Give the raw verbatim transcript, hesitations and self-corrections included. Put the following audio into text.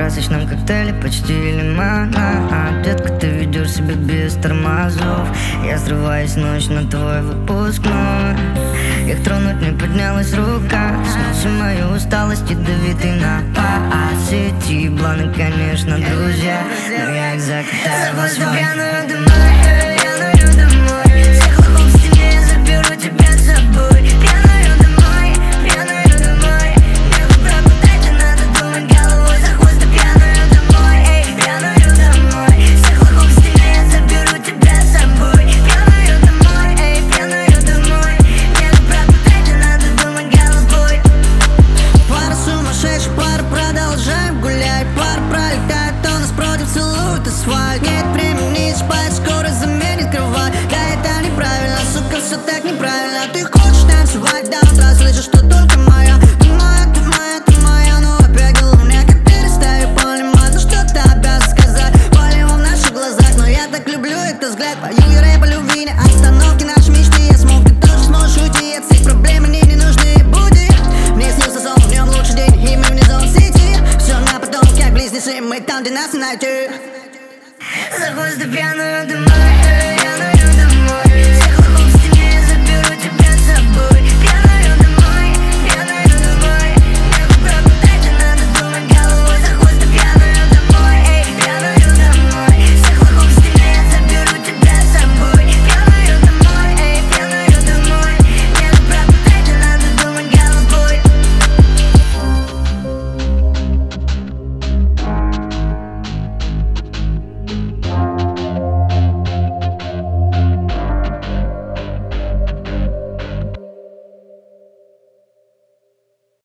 красочном коктейле почти лимонад. Детка, ты ведешь себя без тормозов. Я срываюсь в ночь на твой выпускной. Их тронуть не поднялась рука. Смылся мою усталость, ядовитый напад. Сети, бланы, конечно, друзья, но я их закатаю в асфальт. Пьяную домой, пьяную домой. Всех лохов в стене, я заберу тебя с собой. Пьяную домой, пьяную домой. Небо пропадать, не надо думать головой за хвост. Пьяную домой, эй, пьяную домой. Всех лохов в стене, я заберу тебя с собой. Пьяную домой, эй, пьяную домой. Небо пропадать, не надо думать головой. Пара сумасшедших, пара продолжаем гулять. Пара пролетает, то нас против целует асфальт. Нет времени спать, скоро заменит кровать. Да это неправильно, сука, все так неправильно. Ты хочешь танцевать до утра, слышишь, что только моя. Ты моя, ты моя, ты моя, но опять голову мне как перестаю понимать. Ну что ты обязан сказать, полево в наших глазах. Но я так люблю этот взгляд, пою я рэп о любви, не остановки наши мечты. Я смог, ты тоже сможешь уйти от всех проблем, мне не нужны буди. Мне снился сон, в нем лучший день, и мы внизу в сети. Все на потом, как близнецы, мы там, где нас найти. За хвост пьяную домой.